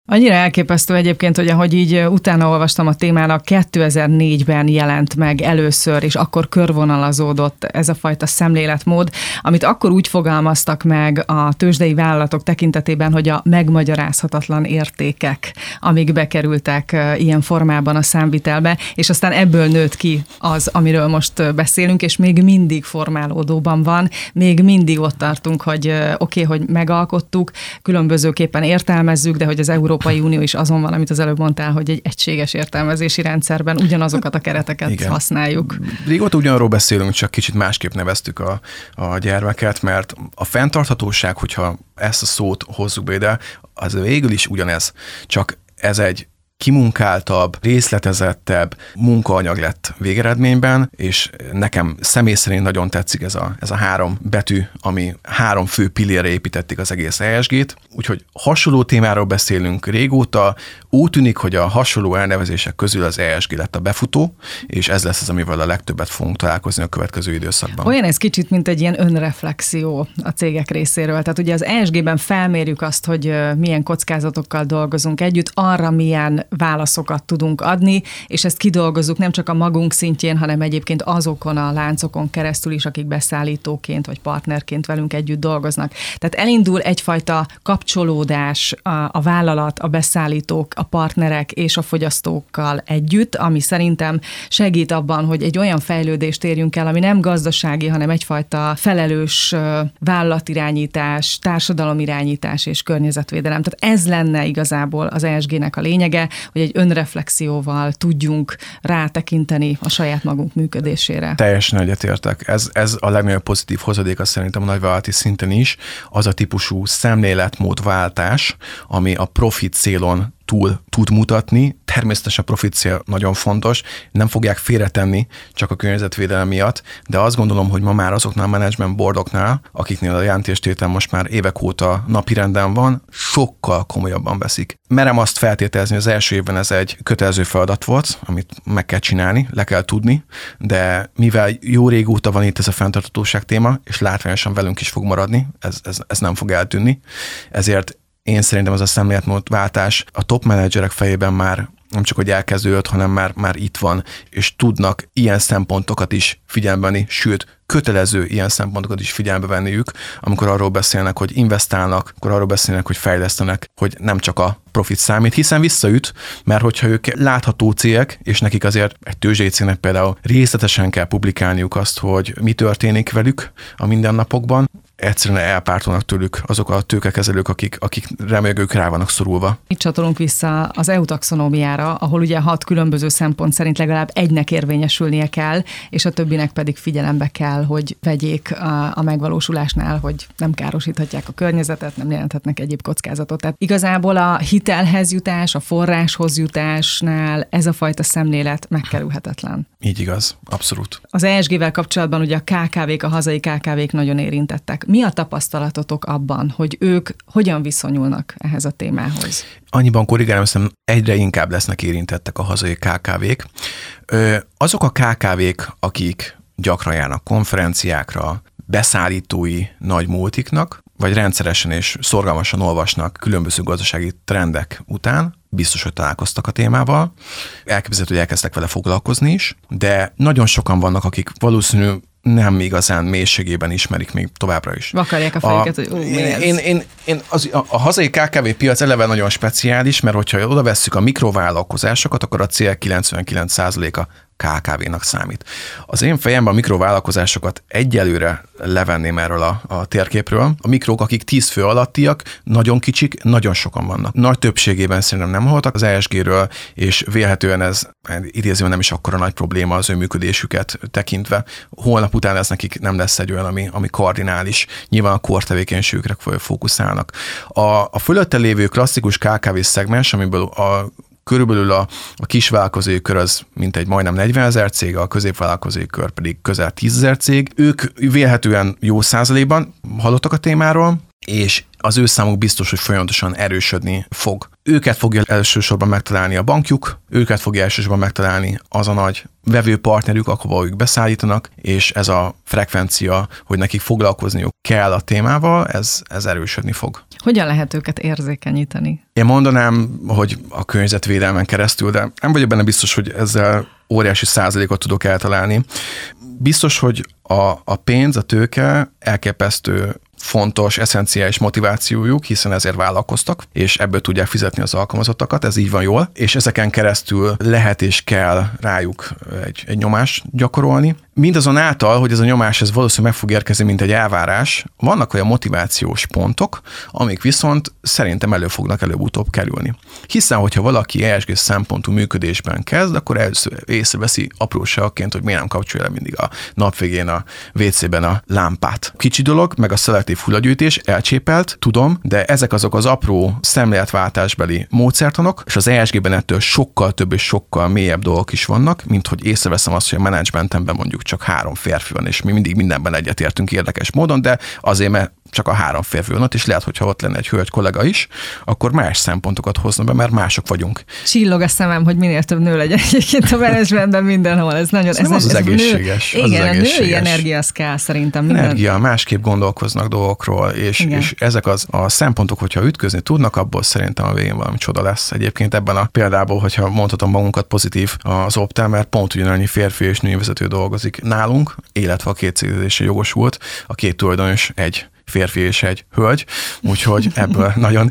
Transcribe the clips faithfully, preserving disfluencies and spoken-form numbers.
Annyira elképesztő egyébként, hogy ahogy így utána olvastam a témának, kétezer-négyben jelent meg először, és akkor körvonalazódott ez a fajta szemléletmód, amit akkor úgy fogalmaztak meg a tőzsdei vállalatok tekintetében, hogy a megmagyarázhatatlan értékek, amik bekerültek ilyen formában a számvitelbe, és aztán ebből nőtt ki az, amiről most beszélünk, és még mindig formálódóban van, még mindig ott tartunk, hogy oké, okay, hogy megalkottuk, különbözőképpen értelmezzük, de hogy az Európai Unió is azon van, amit az előbb mondtál, hogy egy egységes értelmezési rendszerben ugyanazokat a kereteket Igen. használjuk. Régóta ugyanarról beszélünk, csak kicsit másképp neveztük a, a gyermeket, mert a fenntarthatóság, hogyha ezt a szót hozzuk be ide, az végül is ugyanez, csak ez egy kimunkáltabb, részletezettebb munkaanyag lett végeredményben, és nekem személy szerint nagyon tetszik ez a, ez a három betű, ami három fő pillérre építették az egész E S G-t, úgyhogy hasonló témáról beszélünk régóta, úgy tűnik, hogy a hasonló elnevezések közül az E S G lett a befutó, és ez lesz az, amivel a legtöbbet fogunk találkozni a következő időszakban. Olyan ez kicsit, mint egy ilyen önreflexió a cégek részéről. Tehát ugye az E S G-ben felmérjük azt, hogy milyen kockázatokkal dolgozunk együtt, arra milyen válaszokat tudunk adni, és ezt kidolgozzuk nem csak a magunk szintjén, hanem egyébként azokon a láncokon keresztül is, akik beszállítóként vagy partnerként velünk együtt dolgoznak. Tehát elindul egyfajta kapcsolódás a, a vállalat, a beszállítók, a partnerek és a fogyasztókkal együtt, ami szerintem segít abban, hogy egy olyan fejlődést érjünk el, ami nem gazdasági, hanem egyfajta felelős vállalatirányítás, társadalomirányítás és környezetvédelem. Tehát ez lenne igazából az E S G-nek a lényege, hogy egy önreflexióval tudjunk rátekinteni a saját magunk működésére. Teljesen egyetértek. Ez, ez a legnagyobb pozitív hozadéka szerintem a nagyvállalati szinten is, az a típusú szemléletmódváltás, ami a profit célon túl tud mutatni. Természetesen a profit cél nagyon fontos, nem fogják félretenni csak a környezetvédelem miatt, de azt gondolom, hogy ma már azoknál a management boardoknál, akiknél a jelentéstétel most már évek óta napirenden van, sokkal komolyabban veszik. Merem azt feltételezni, hogy az első évben ez egy kötelező feladat volt, amit meg kell csinálni, le kell tudni, de mivel jó régóta van itt ez a fenntarthatóság téma, és látványosan velünk is fog maradni, ez, ez, ez nem fog eltűnni, ezért én szerintem az a szemléletmódváltás a top menedzserek fejében már nem csak, hogy elkezdődött, hanem már, már itt van, és tudnak ilyen szempontokat is figyelembe venni, sőt, kötelező ilyen szempontokat is figyelembe venniük, amikor arról beszélnek, hogy investálnak, akkor arról beszélnek, hogy fejlesztenek, hogy nem csak a profit számít, hiszen visszaüt, mert hogyha ők látható cégek, és nekik azért egy tőzsdei cégnek például részletesen kell publikálniuk azt, hogy mi történik velük a mindennapokban, egyszerűen elpártolnak tőlük azok a tőkekezelők, akik, akik remélők rá vannak szorulva. Itt csatolunk vissza az E U taxonómiára, ahol ugye hat különböző szempont szerint legalább egynek érvényesülnie kell, és a többinek pedig figyelembe kell, hogy vegyék a, a megvalósulásnál, hogy nem károsíthatják a környezetet, nem jelenthetnek egyéb kockázatot. Tehát igazából a hitelhez jutás, a forráshoz jutásnál ez a fajta szemlélet megkerülhetetlen. Így igaz, abszolút. Az E S G-vel kapcsolatban ugye a ká ká vék, a hazai ká ká vék nagyon érintettek. Mi a tapasztalatotok abban, hogy ők hogyan viszonyulnak ehhez a témához? Annyiban korrigálom, hiszem egyre inkább lesznek érintettek a hazai ká ká vék. Ö, azok a ká ká vék, akik gyakran járnak konferenciákra, beszállítói nagy multiknak, vagy rendszeresen és szorgalmasan olvasnak különböző gazdasági trendek után, biztos, hogy találkoztak a témával. Elképzelhető, hogy elkezdtek vele foglalkozni is, de nagyon sokan vannak, akik valószínű nem igazán mélységében ismerik még továbbra is. Vakarják a fejüket, hogy ú, mi ez? Én, én, én az, a, a hazai ká ká vé piac eleve nagyon speciális, mert hogyha oda vesszük a mikrovállalkozásokat, akkor a cél kilencvenkilenc százaléka ká ká vénak számít. Az én fejemben a mikrovállalkozásokat egyelőre levenném erről a, a térképről. A mikrók, akik tíz fő alattiak, nagyon kicsik, nagyon sokan vannak. Nagy többségében szerintem nem hallottak az E S G-ről, és vélhetően ez idézően nem is akkora nagy probléma az ő működésüket tekintve. Holnap után ez nekik nem lesz egy olyan, ami, ami kardinális. Nyilván a core tevékenységükre fókuszálnak. A, a fölötte lévő klasszikus ká ká vé szegmens, amiből a körülbelül a, a kisvállalkozói kör az mintegy majdnem negyvenezer cég, a középvállalkozói kör pedig közel tízezer cég. Ők vélhetően jó százalékban hallottak a témáról, és az ő számuk biztos, hogy folyamatosan erősödni fog. Őket fogja elsősorban megtalálni a bankjuk, őket fogja elsősorban megtalálni az a nagy vevőpartnerük, ahova ők beszállítanak, és ez a frekvencia, hogy nekik foglalkozniuk kell a témával, ez, ez erősödni fog. Hogyan lehet őket érzékenyíteni? Én mondanám, hogy a környezetvédelmen keresztül, de nem vagyok benne biztos, hogy ezzel óriási százalékot tudok eltalálni. Biztos, hogy a, a pénz, a tőke elképesztő fontos, eszenciális motivációjuk, hiszen ezért vállalkoztak, és ebből tudják fizetni az alkalmazottakat, ez így van jól, és ezeken keresztül lehet és kell rájuk egy, egy nyomást gyakorolni. Mindazonáltal, hogy ez a nyomás ez valószínűleg meg fog érkezni, mint egy elvárás, vannak olyan motivációs pontok, amik viszont szerintem elő fognak előbb-utóbb kerülni. Hiszen, hogyha valaki E S G szempontú működésben kezd, akkor először észreveszi apróságként, hogy miért nem kapcsolja le mindig a nap végén a vé cében a lámpát. Kicsi dolog, meg a szelektív hullagyűjtés elcsépelt, tudom, de ezek azok az apró szemléletváltásbeli módszertanok, és az E S G-ben ettől sokkal több és sokkal mélyebb dolgok is vannak, mint hogy észreveszem azt, hogy a menedzsmentemben mondjuk csak három férfi van, és mi mindig mindenben egyetértünk érdekes módon, de azért, mert csak a három férfi van ott, és lehet, hogyha ott lenne egy hölgy kollega is, akkor más szempontokat hozna be, mert mások vagyunk. Csillog a szemem, hogy minél több nő legyen egyébként a menedzsmentben mindenhol. Ez nagyon, ez, az, az ez egészséges. Nő, az igen, az a egészséges. női energia az kell szerintem. Minden. Energia, másképp gondolkoznak dolgokról, és, és ezek az, a szempontok, hogyha ütközni tudnak, abból szerintem a végén valami csoda lesz. Egyébként ebben a példából, hogyha mondhatom magunkat pozitív az Optel, mert pont ugyanannyi férfi és női vezető dolgozik nálunk, illetve a két cégzésre jogosult, a két tulajdonos egy férfi és egy hölgy, úgyhogy ebből nagyon,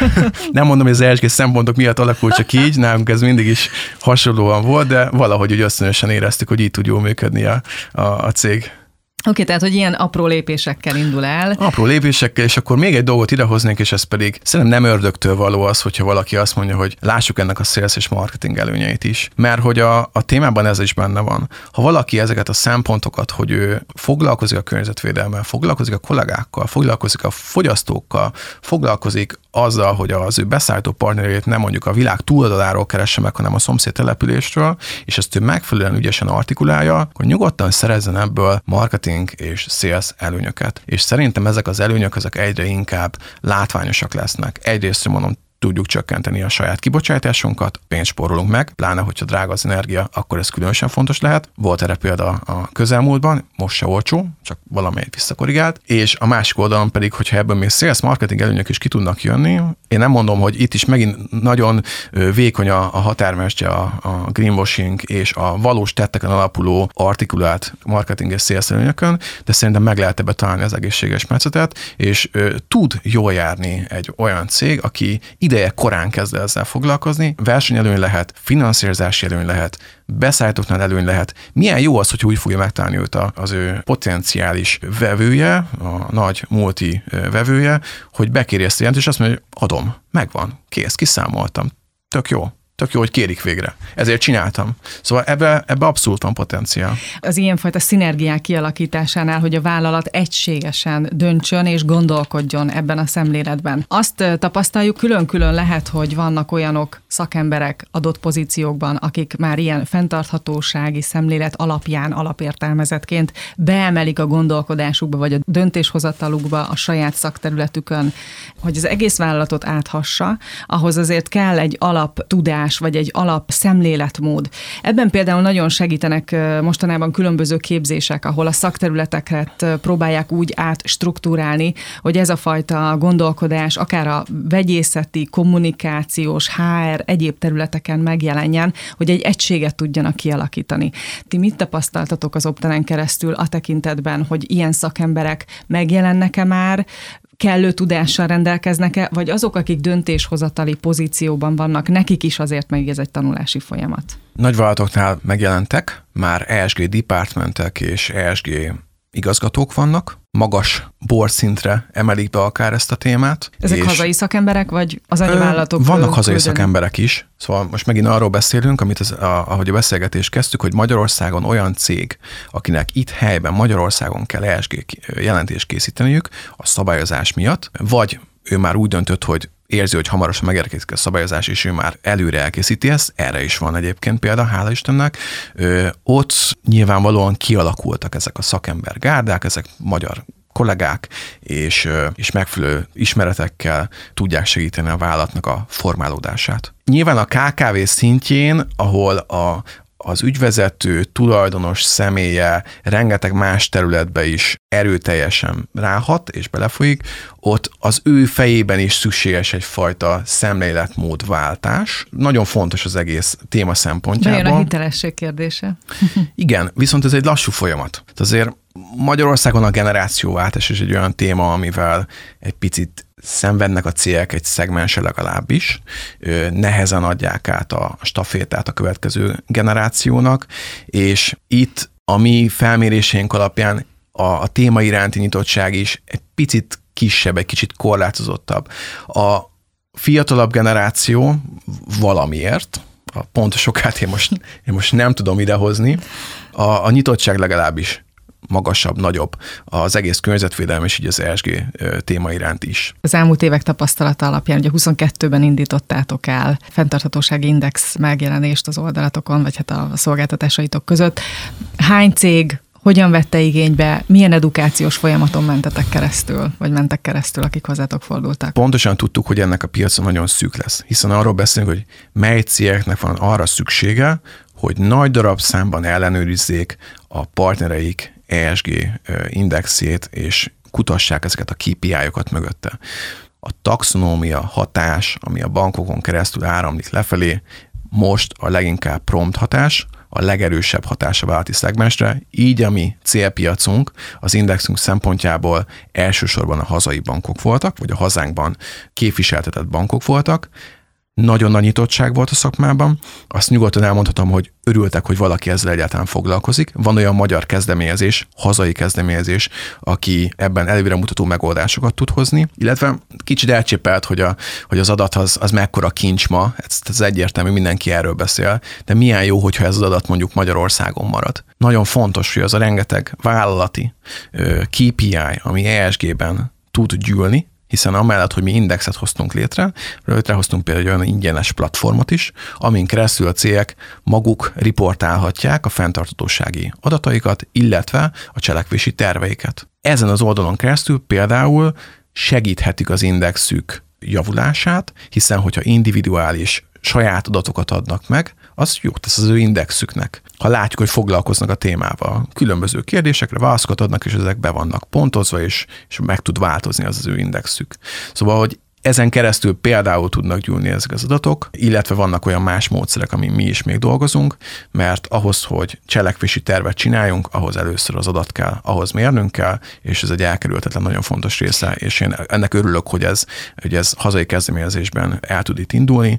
nem mondom, hogy az E S G szempontok miatt alakult csak így, nálunk ez mindig is hasonlóan volt, de valahogy úgy ösztönösen éreztük, hogy így tud jól működni a, a, a cég. Oké, okay, tehát, hogy ilyen apró lépésekkel indul el. Apró lépésekkel, és akkor még egy dolgot idehoznék, és ez pedig szerintem nem ördögtől való az, hogyha valaki azt mondja, hogy lássuk ennek a sales és marketing előnyeit is. Mert hogy a, a témában ez is benne van. Ha valaki ezeket a szempontokat, hogy ő foglalkozik a környezetvédelemmel, foglalkozik a kollégákkal, foglalkozik a fogyasztókkal, foglalkozik azzal, hogy az ő beszállító partnerét nem mondjuk a világ túloldaláról keresse meg, hanem a szomszéd településről, és ezt ő megfelelően ügyesen artikulálja, akkor nyugodtan szerezzen ebből marketing és sales előnyöket. És szerintem ezek az előnyök ezek egyre inkább látványosak lesznek. Egyrészt mondom, tudjuk csökkenteni a saját kibocsátásunkat, pénzt spórolunk meg, pláne, hogyha drága az energia, akkor ez különösen fontos lehet. Volt erre példa a közelmúltban, most se olcsó, csak valamelyik visszakorrigált, és a másik oldalon pedig, hogyha ebből még sales marketing előnyök is ki tudnak jönni, én nem mondom, hogy itt is megint nagyon vékony a, a határmesdje a, a greenwashing és a valós tetteken alapuló artikulált marketing és sales előnyökön, de szerintem meg lehet ebbe találni az egészséges metszetet, és ö, tud jól járni egy olyan cég, aki ideje korán kezd ezzel foglalkozni, versenyelőny lehet, finanszírozási előny lehet, beszállítóknál előny lehet. Milyen jó az, hogy úgy fogja megtalálni őt az ő potenciális vevője, a nagy multi vevője, hogy bekéri ezt a jelentést, és azt mondja, hogy adom, megvan, kész, kiszámoltam, tök jó. Tök jó, hogy kérik végre. Ezért csináltam. Szóval ebbe, ebbe abszolút van potenciál. Az ilyenfajta szinergiák kialakításánál, hogy a vállalat egységesen döntsön és gondolkodjon ebben a szemléletben. Azt tapasztaljuk, külön-külön lehet, hogy vannak olyanok, szakemberek adott pozíciókban, akik már ilyen fenntarthatósági szemlélet alapján, alapértelmezetként beemelik a gondolkodásukba, vagy a döntéshozatalukba a saját szakterületükön, hogy az egész vállalatot áthassa, ahhoz azért kell egy alap tudás, vagy egy alap szemléletmód. Ebben például nagyon segítenek mostanában különböző képzések, ahol a szakterületeket próbálják úgy átstruktúrálni, hogy ez a fajta gondolkodás akár a vegyészeti, kommunikációs, há er, egyéb területeken megjelenjen, hogy egy egységet tudjanak kialakítani. Ti mit tapasztaltatok az Optelen keresztül a tekintetben, hogy ilyen szakemberek megjelennek-e már, kellő tudással rendelkeznek-e, vagy azok, akik döntéshozatali pozícióban vannak, nekik is azért még ez egy tanulási folyamat? Nagyvállalatoknál megjelentek, már E S G departmentek és E S G igazgatók vannak, magas board szintre emelik be akár ezt a témát. Ezek hazai szakemberek, vagy az anyavállalatok? Vannak hazai szakemberek is. Szóval most megint arról beszélünk, amit az, a, ahogy a beszélgetést kezdtük, hogy Magyarországon olyan cég, akinek itt helyben Magyarországon kell E S G jelentést készíteniük a szabályozás miatt, vagy ő már úgy döntött, hogy érzi, hogy hamarosan megérkezik a szabályozás, és ő már előre elkészíti ezt, erre is van egyébként példa, hála Istennek. Ö, ott nyilvánvalóan kialakultak ezek a szakembergárdák, ezek magyar kollégák, és, és megfelelő ismeretekkel tudják segíteni a vállalatnak a formálódását. Nyilván a ká ká vé szintjén, ahol a az ügyvezető, tulajdonos személye rengeteg más területbe is erőteljesen ráhat és belefolyik, ott az ő fejében is szükséges egyfajta szemléletmódváltás. Nagyon fontos az egész téma szempontjából. Bejön a hitelesség kérdése. Igen, viszont ez egy lassú folyamat. Azért Magyarországon a generációváltás is egy olyan téma, amivel egy picit szenvednek a cégek egy szegmense legalábbis, nehezen adják át a stafétát a következő generációnak, és itt a mi felmérésénk alapján a, a téma iránti nyitottság is egy picit kisebb, egy kicsit korlátozottabb. A fiatalabb generáció valamiért, a pontosokát én most, én most nem tudom idehozni, a, a nyitottság legalábbis magasabb, nagyobb az egész környezetvédelem és így az é es gé téma iránt is. Az elmúlt évek tapasztalata alapján, ugye huszonkettőben indítottátok el fenntarthatósági index megjelenést az oldalatokon, vagy hát a szolgáltatásaitok között. Hány cég hogyan vette igénybe, milyen edukációs folyamaton mentetek keresztül, vagy mentek keresztül, akik hozzátok fordultak? Pontosan tudtuk, hogy ennek a piaca nagyon szűk lesz, hiszen arról beszélünk, hogy mely cégeknek van arra szüksége, hogy nagy darabszámban ellenőrizzék a partnereik é es gé indexét, és kutassák ezeket a ká pé í-okat mögötte. A taxonómia hatás, ami a bankokon keresztül áramlik lefelé, most a leginkább prompt hatás, a legerősebb hatás a vállalati szegmensre, így a mi célpiacunk az indexünk szempontjából elsősorban a hazai bankok voltak, vagy a hazánkban képviseltetett bankok voltak. Nagyon nagy nyitottság volt a szakmában. Azt nyugodtan elmondhatom, hogy örültek, hogy valaki ezzel egyáltalán foglalkozik. Van olyan magyar kezdeményezés, hazai kezdeményezés, aki ebben előremutató megoldásokat tud hozni, illetve kicsit elcsépelt, hogy, a, hogy az adat az, az mekkora kincs ma, ez, ez egyértelmű, mindenki erről beszél, de milyen jó, hogyha ez az adat mondjuk Magyarországon marad. Nagyon fontos, hogy az a rengeteg vállalati ká pé í, ami é es gében tud gyűlni, hiszen amellett, hogy mi indexet hoztunk létre, létrehoztunk például egy olyan ingyenes platformot is, amin keresztül a cégek maguk riportálhatják a fenntarthatósági adataikat, illetve a cselekvési terveiket. Ezen az oldalon keresztül például segíthetik az indexük javulását, hiszen hogyha individuális saját adatokat adnak meg, az jót tesz az ő indexüknek. Ha látjuk, hogy foglalkoznak a témával, különböző kérdésekre válaszokat adnak, és ezek be vannak pontozva, és, és meg tud változni az az ő indexük. Szóval, hogy ezen keresztül például tudnak gyűlni ezek az adatok, illetve vannak olyan más módszerek, amin mi is még dolgozunk, mert ahhoz, hogy cselekvési tervet csináljunk, ahhoz először az adat kell, ahhoz mérnünk kell, és ez egy elkerülhetetlen nagyon fontos része, és én ennek örülök, hogy ez, hogy ez hazai kezdeményezésben el tud itt indulni,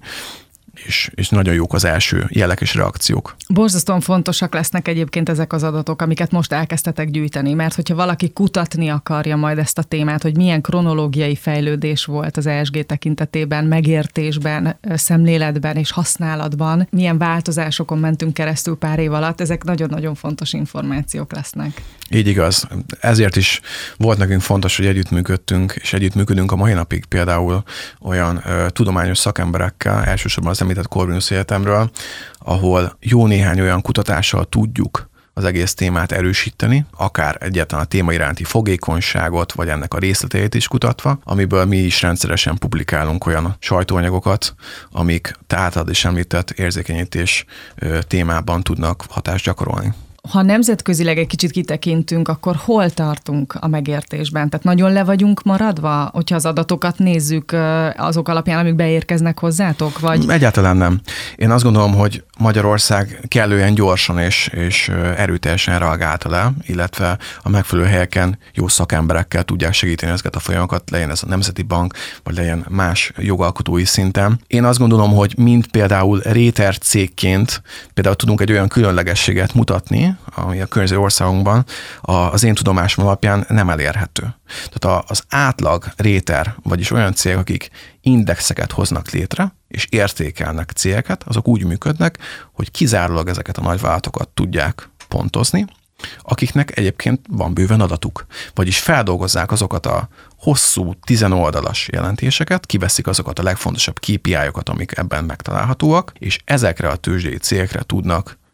És, és nagyon jók az első jelek és reakciók. Borzasztóan fontosak lesznek egyébként ezek az adatok, amiket most elkezdtetek gyűjteni, mert hogyha valaki kutatni akarja majd ezt a témát, hogy milyen kronológiai fejlődés volt az é es gé tekintetében, megértésben, szemléletben és használatban, milyen változásokon mentünk keresztül pár év alatt, ezek nagyon-nagyon fontos információk lesznek. Így igaz. Ezért is volt nekünk fontos, hogy együttműködtünk, és együttműködünk a mai napig például olyan ö, tudományos szakemberekkel, elsősorban az említett Corvinus Egyetemről, ahol jó néhány olyan kutatással tudjuk az egész témát erősíteni, akár egyáltalán a téma iránti fogékonyságot, vagy ennek a részleteit is kutatva, amiből mi is rendszeresen publikálunk olyan sajtóanyagokat, amik te általad is említett érzékenyítés témában tudnak hatást gyakorolni. Ha nemzetközileg egy kicsit kitekintünk, akkor hol tartunk a megértésben? Tehát nagyon le vagyunk maradva, hogyha az adatokat nézzük azok alapján, amik beérkeznek hozzátok? Vagy... Egyáltalán nem. Én azt gondolom, hogy Magyarország kellően gyorsan és, és erőteljesen reagálta le, illetve a megfelelő helyeken jó szakemberekkel tudják segíteni ezeket a folyamatokat, legyen ez a Nemzeti Bank, vagy legyen más jogalkotói szinten. Én azt gondolom, hogy mind például réter cégként például tudunk egy olyan különlegességet mutatni, ami a környező országunkban az én tudomásom alapján nem elérhető. Tehát az átlag réter, vagyis olyan cégek, akik indexeket hoznak létre, és értékelnek cégeket, azok úgy működnek, hogy kizárólag ezeket a nagyvállalatokat tudják pontozni, akiknek egyébként van bőven adatuk. Vagyis feldolgozzák azokat a hosszú, tizenoldalas jelentéseket, kiveszik azokat a legfontosabb ká pé í-okat, amik ebben megtalálhatóak, és ezekre a tőzsdei cégekre tudnak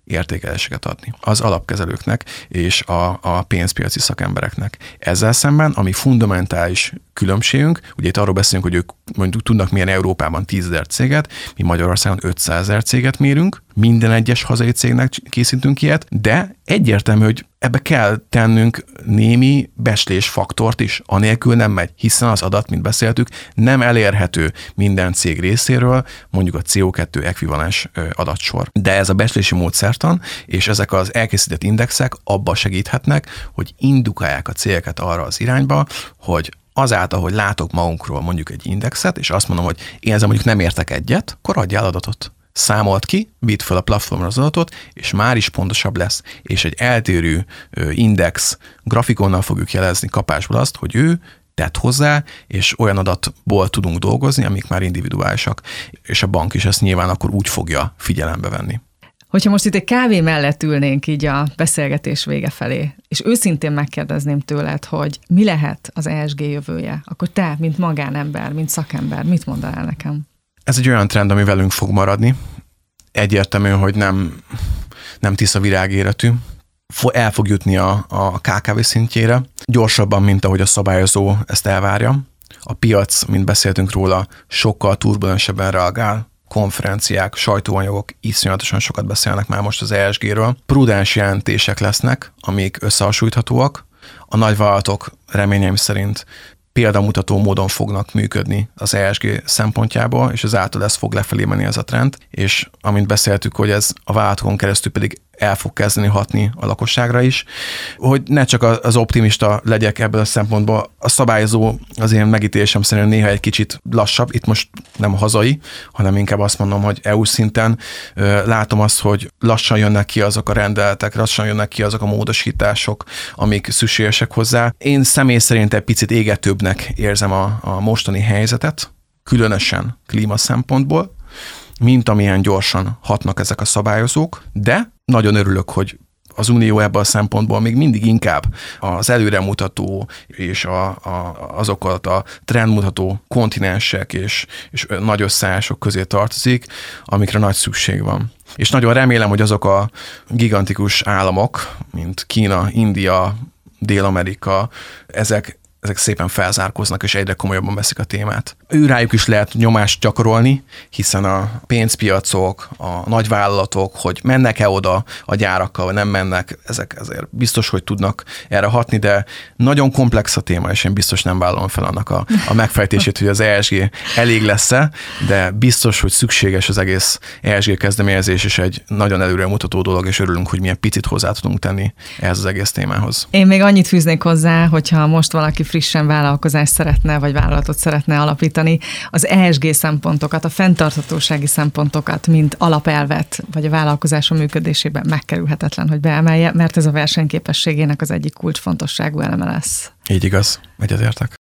értékeléseket adni az alapkezelőknek és a, a pénzpiaci szakembereknek. Ezzel szemben, ami fundamentális különbségünk, ugye itt arról beszélünk, hogy ők mondjuk tudnak mérni Európában tízezer céget, mi Magyarországon ötszázezer céget mérünk, minden egyes hazai cégnek készítünk ilyet, de egyértelmű, hogy ebbe kell tennünk némi becslésfaktort is, anélkül nem megy, hiszen az adat, mint beszéltük, nem elérhető minden cég részéről, mondjuk a cé o kettő ekvivalens adatsor. De ez a becslési módszertan, és ezek az elkészített indexek abba segíthetnek, hogy indukálják a cégeket arra az irányba, hogy azáltal, hogy látok magunkról mondjuk egy indexet, és azt mondom, hogy én ezzel mondjuk nem értek egyet, akkor adjál adatot. Számolt ki, vidd fel a platformra az adatot, és már is pontosabb lesz, és egy eltérő index grafikonnal fogjuk jelezni kapásból azt, hogy ő tett hozzá, és olyan adatból tudunk dolgozni, amik már individuálisak, és a bank is ezt nyilván akkor úgy fogja figyelembe venni. Hogyha most itt egy kávé mellett ülnénk így a beszélgetés vége felé, és őszintén megkérdezném tőled, hogy mi lehet az e es gé jövője, akkor te, mint magánember, mint szakember, mit mondanál nekem? Ez egy olyan trend, ami velünk fog maradni. Egyértelmű, hogy nem, nem tiszta virágéretű. El fog jutni a, a ká ká vé szintjére, gyorsabban, mint ahogy a szabályozó ezt elvárja. A piac, mint beszéltünk róla, sokkal turbulensebben reagál. Konferenciák, sajtóanyagok iszonyatosan sokat beszélnek már most az e es géről. Prudens jelentések lesznek, amik összehasonlíthatóak. A nagyvállalatok reményeim szerint példamutató módon fognak működni az e es gé szempontjából, és ezáltal ez fog lefelé menni ez a trend, és amint beszéltük, hogy ez a vállalatokon keresztül pedig el fog kezdeni hatni a lakosságra is, hogy ne csak az optimista legyek ebből a szempontból. A szabályozó az én megítélésem szerint néha egy kicsit lassabb, itt most nem hazai, hanem inkább azt mondom, hogy é u szinten látom azt, hogy lassan jönnek ki azok a rendeletek, lassan jönnek ki azok a módosítások, amik szükségesek hozzá. Én személy szerint egy picit égetőbbnek érzem a, a mostani helyzetet, különösen klíma szempontból, mint amilyen gyorsan hatnak ezek a szabályozók, de nagyon örülök, hogy az Unió ebből a szempontból még mindig inkább az előremutató és a, a, azokat a trendmutató kontinensek és, és nagy összeállások közé tartozik, amikre nagy szükség van. És nagyon remélem, hogy azok a gigantikus államok, mint Kína, India, Dél-Amerika, ezek ezek szépen felzárkóznak, és egyre komolyabban veszik a témát. Őrájuk is lehet nyomást gyakorolni, hiszen a pénzpiacok, a nagyvállalatok, hogy mennek-e oda a gyárakkal, vagy nem mennek, ezek ezért biztos, hogy tudnak erre hatni, de nagyon komplex a téma, és én biztos nem vállalom fel annak a, a megfejtését, hogy az e es gé elég lesz-e, de biztos, hogy szükséges az egész e es gé kezdeményezés, és egy nagyon előremutató dolog, és örülünk, hogy milyen picit hozzá tudunk tenni ehhez az egész témához. Én még annyit fűznék hozzá, hogyha most valaki frissen vállalkozást szeretne, vagy vállalatot szeretne alapítani, az e es gé szempontokat, a fenntarthatósági szempontokat, mint alapelvet, vagy a vállalkozásom működésében megkerülhetetlen, hogy beemelje, mert ez a versenyképességének az egyik kulcsfontosságú eleme lesz. Így igaz, egyetértek.